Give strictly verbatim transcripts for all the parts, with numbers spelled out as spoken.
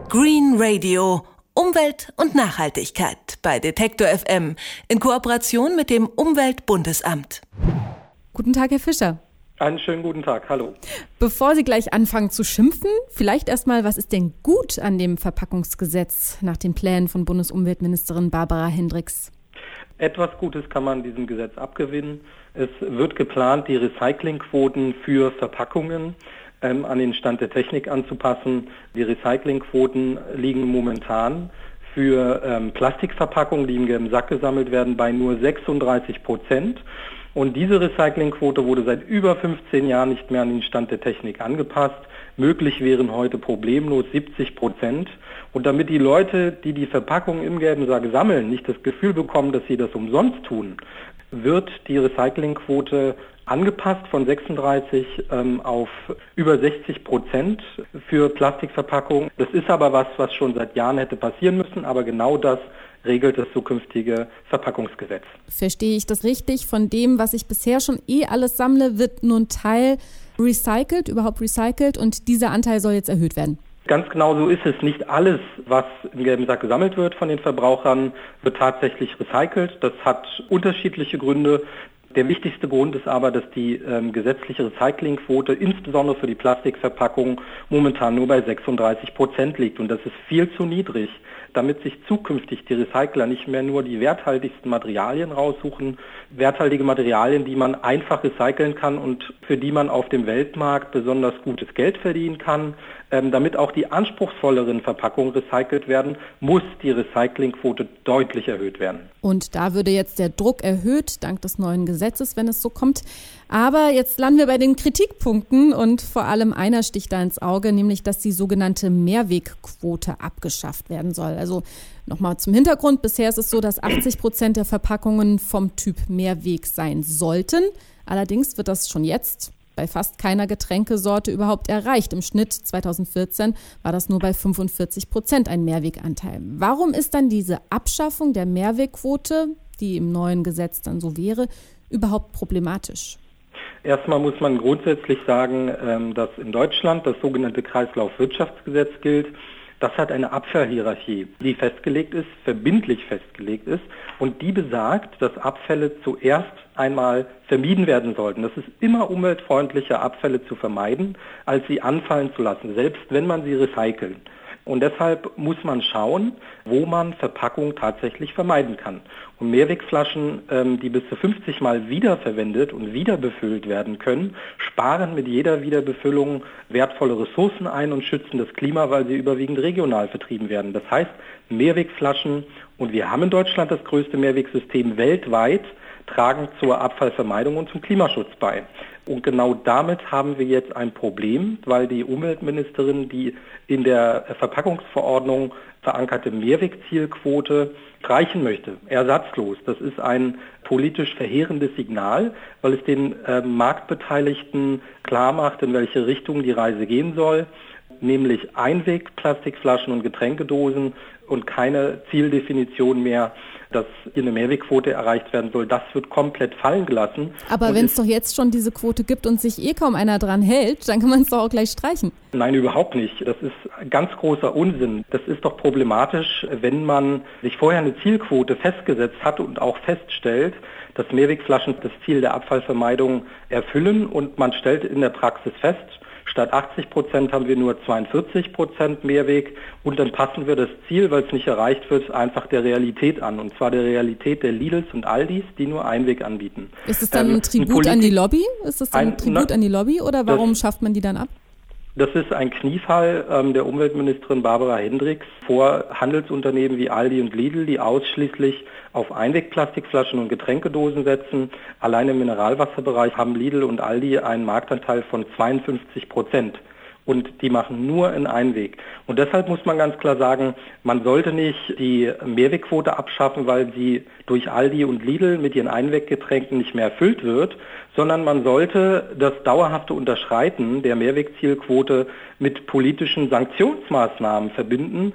Green Radio. Umwelt und Nachhaltigkeit bei Detektor F M in Kooperation mit dem Umweltbundesamt. Guten Tag, Herr Fischer. Einen schönen guten Tag, hallo. Bevor Sie gleich anfangen zu schimpfen, vielleicht erstmal, was ist denn gut an dem Verpackungsgesetz nach den Plänen von Bundesumweltministerin Barbara Hendricks? Etwas Gutes kann man diesem Gesetz abgewinnen. Es wird geplant, die Recyclingquoten für Verpackungen ähm, an den Stand der Technik anzupassen. Die Recyclingquoten liegen momentan für ähm, Plastikverpackungen, die im gelben Sack gesammelt werden, bei nur sechsunddreißig Prozent. Und diese Recyclingquote wurde seit über fünfzehn Jahren nicht mehr an den Stand der Technik angepasst. Möglich wären heute problemlos siebzig Prozent. Und damit die Leute, die die Verpackung im gelben Sack sammeln, nicht das Gefühl bekommen, dass sie das umsonst tun, wird die Recyclingquote angepasst von sechsunddreißig ähm, auf über sechzig Prozent für Plastikverpackungen. Das ist aber was, was schon seit Jahren hätte passieren müssen, aber genau das regelt das zukünftige Verpackungsgesetz. Verstehe ich das richtig? Von dem, was ich bisher schon eh alles sammle, wird nur ein Teil recycelt, überhaupt recycelt, und dieser Anteil soll jetzt erhöht werden? Ganz genau so ist es. Nicht alles, was im gelben Sack gesammelt wird von den Verbrauchern, wird tatsächlich recycelt. Das hat unterschiedliche Gründe. Der wichtigste Grund ist aber, dass die ähm, gesetzliche Recyclingquote insbesondere für die Plastikverpackung momentan nur bei sechsunddreißig Prozent liegt. Und das ist viel zu niedrig, damit sich zukünftig die Recycler nicht mehr nur die werthaltigsten Materialien raussuchen, werthaltige Materialien, die man einfach recyceln kann und für die man auf dem Weltmarkt besonders gutes Geld verdienen kann. Ähm, damit auch die anspruchsvolleren Verpackungen recycelt werden, muss die Recyclingquote deutlich erhöht werden. Und da würde jetzt der Druck erhöht, dank des neuen Gesetzes, wenn es so kommt. Aber jetzt landen wir bei den Kritikpunkten und vor allem einer sticht da ins Auge, nämlich, dass die sogenannte Mehrwegquote abgeschafft werden soll. Also nochmal zum Hintergrund, bisher ist es so, dass achtzig Prozent der Verpackungen vom Typ Mehrweg sein sollten. Allerdings wird das schon jetzt bei fast keiner Getränkesorte überhaupt erreicht. Im Schnitt zweitausendvierzehn war das nur bei fünfundvierzig Prozent ein Mehrweganteil. Warum ist dann diese Abschaffung der Mehrwegquote, die im neuen Gesetz dann so wäre, überhaupt problematisch? Erstmal muss man grundsätzlich sagen, dass in Deutschland das sogenannte Kreislaufwirtschaftsgesetz gilt. Das hat eine Abfallhierarchie, die festgelegt ist, verbindlich festgelegt ist, und die besagt, dass Abfälle zuerst einmal vermieden werden sollten. Das ist immer umweltfreundlicher, Abfälle zu vermeiden, als sie anfallen zu lassen, selbst wenn man sie recycelt. Und deshalb muss man schauen, wo man Verpackung tatsächlich vermeiden kann. Und Mehrwegflaschen, ähm, die bis zu fünfzig Mal wiederverwendet und wieder befüllt werden können, sparen mit jeder Wiederbefüllung wertvolle Ressourcen ein und schützen das Klima, weil sie überwiegend regional vertrieben werden. Das heißt, Mehrwegflaschen, und wir haben in Deutschland das größte Mehrwegsystem weltweit, tragen zur Abfallvermeidung und zum Klimaschutz bei. Und genau damit haben wir jetzt ein Problem, weil die Umweltministerin die in der Verpackungsverordnung verankerte Mehrwegzielquote streichen möchte, ersatzlos. Das ist ein politisch verheerendes Signal, weil es den äh, Marktbeteiligten klar macht, in welche Richtung die Reise gehen soll, nämlich Einweg-Plastikflaschen und Getränkedosen und keine Zieldefinition mehr, dass hier eine Mehrwegquote erreicht werden soll. Das wird komplett fallen gelassen. Aber wenn es doch jetzt schon diese Quote gibt und sich eh kaum einer dran hält, dann kann man es doch auch gleich streichen. Nein, überhaupt nicht. Das ist ganz großer Unsinn. Das ist doch problematisch, wenn man sich vorher eine Zielquote festgesetzt hat und auch feststellt, dass Mehrwegflaschen das Ziel der Abfallvermeidung erfüllen, und man stellt in der Praxis fest, statt achtzig Prozent haben wir nur zweiundvierzig Prozent Mehrweg, und dann passen wir das Ziel, weil es nicht erreicht wird, einfach der Realität an. Und zwar der Realität der Lidls und Aldis, die nur Einweg anbieten. Ist es dann ähm, ein Tribut ein an die Lobby? Ist es dann ein, ein Tribut na, an die Lobby, oder warum das, schafft man die dann ab? Das ist ein Kniefall ähm, der Umweltministerin Barbara Hendricks vor Handelsunternehmen wie Aldi und Lidl, die ausschließlich auf Einwegplastikflaschen und Getränkedosen setzen. Allein im Mineralwasserbereich haben Lidl und Aldi einen Marktanteil von zweiundfünfzig Prozent. Und die machen nur in Einweg. Und deshalb muss man ganz klar sagen, man sollte nicht die Mehrwegquote abschaffen, weil sie durch Aldi und Lidl mit ihren Einweggetränken nicht mehr erfüllt wird, sondern man sollte das dauerhafte Unterschreiten der Mehrwegzielquote mit politischen Sanktionsmaßnahmen verbinden,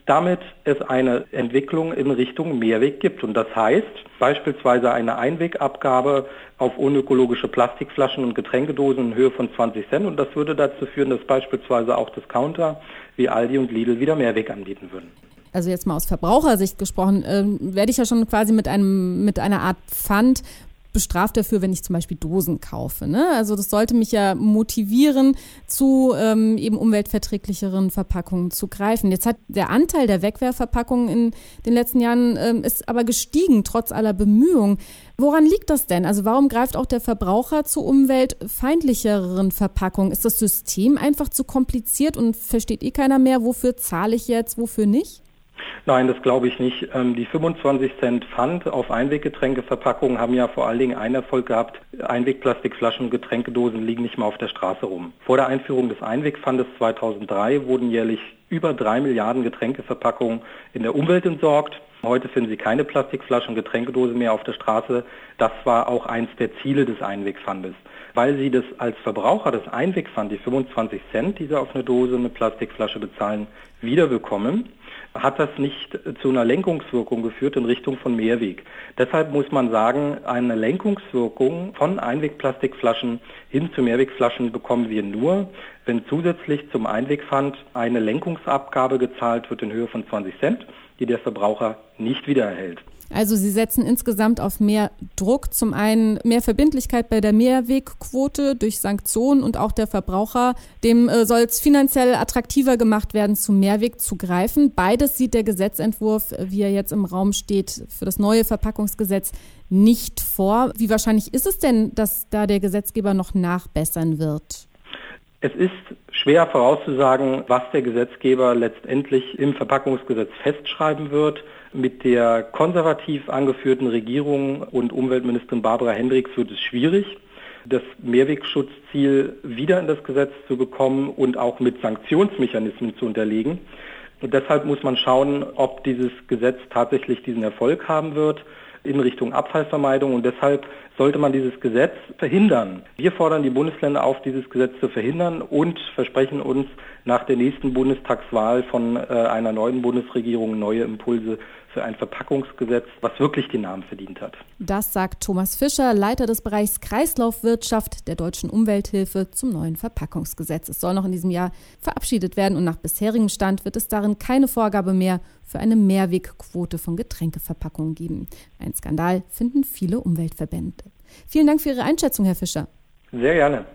damit es eine Entwicklung in Richtung Mehrweg gibt. Und das heißt beispielsweise eine Einwegabgabe auf unökologische Plastikflaschen und Getränkedosen in Höhe von zwanzig Cent. Und das würde dazu führen, dass beispielsweise auch Discounter wie Aldi und Lidl wieder Mehrweg anbieten würden. Also jetzt mal aus Verbrauchersicht gesprochen, ähm, werde ich ja schon quasi mit einem mit einer Art Pfand bestraft dafür, wenn ich zum Beispiel Dosen kaufe. Ne? Also das sollte mich ja motivieren, zu ähm, eben umweltverträglicheren Verpackungen zu greifen. Jetzt hat der Anteil der Wegwerfverpackungen in den letzten Jahren ähm, ist aber gestiegen, trotz aller Bemühungen. Woran liegt das denn? Also warum greift auch der Verbraucher zu umweltfeindlicheren Verpackungen? Ist das System einfach zu kompliziert und versteht eh keiner mehr, wofür zahle ich jetzt, wofür nicht? Nein, das glaube ich nicht. Die fünfundzwanzig Cent Pfand auf Einweggetränkeverpackungen haben ja vor allen Dingen einen Erfolg gehabt. Einwegplastikflaschen und Getränkedosen liegen nicht mehr auf der Straße rum. Vor der Einführung des Einwegpfandes zweitausenddrei wurden jährlich über drei Milliarden Getränkeverpackungen in der Umwelt entsorgt. Heute finden Sie keine Plastikflaschen und Getränkedosen mehr auf der Straße. Das war auch eins der Ziele des Einwegpfandes. Weil Sie das als Verbraucher das Einwegpfand, die fünfundzwanzig Cent, die Sie auf eine Dose, eine Plastikflasche bezahlen, wiederbekommen, hat das nicht zu einer Lenkungswirkung geführt in Richtung von Mehrweg. Deshalb muss man sagen, eine Lenkungswirkung von Einwegplastikflaschen hin zu Mehrwegflaschen bekommen wir nur, wenn zusätzlich zum Einwegpfand eine Lenkungsabgabe gezahlt wird in Höhe von zwanzig Cent, die der Verbraucher nicht wiedererhält. Also Sie setzen insgesamt auf mehr Druck, zum einen mehr Verbindlichkeit bei der Mehrwegquote durch Sanktionen und auch der Verbraucher, dem äh, soll es finanziell attraktiver gemacht werden, zu Mehrweg zu greifen. Beides sieht der Gesetzentwurf, wie er jetzt im Raum steht, für das neue Verpackungsgesetz nicht vor. Wie wahrscheinlich ist es denn, dass da der Gesetzgeber noch nachbessern wird? Es ist schwer vorauszusagen, was der Gesetzgeber letztendlich im Verpackungsgesetz festschreiben wird. Mit der konservativ angeführten Regierung und Umweltministerin Barbara Hendricks wird es schwierig, das Mehrwegschutzziel wieder in das Gesetz zu bekommen und auch mit Sanktionsmechanismen zu unterlegen. Und deshalb muss man schauen, ob dieses Gesetz tatsächlich diesen Erfolg haben wird in Richtung Abfallvermeidung. Und deshalb sollte man dieses Gesetz verhindern. Wir fordern die Bundesländer auf, dieses Gesetz zu verhindern und versprechen uns nach der nächsten Bundestagswahl von äh, einer neuen Bundesregierung neue Impulse für ein Verpackungsgesetz, was wirklich den Namen verdient hat. Das sagt Thomas Fischer, Leiter des Bereichs Kreislaufwirtschaft der Deutschen Umwelthilfe zum neuen Verpackungsgesetz. Es soll noch in diesem Jahr verabschiedet werden und nach bisherigem Stand wird es darin keine Vorgabe mehr für eine Mehrwegquote von Getränkeverpackungen geben. Ein Skandal finden viele Umweltverbände. Vielen Dank für Ihre Einschätzung, Herr Fischer. Sehr gerne.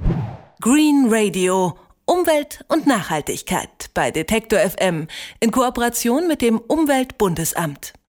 Green Radio. Umwelt und Nachhaltigkeit bei Detektor F M in Kooperation mit dem Umweltbundesamt.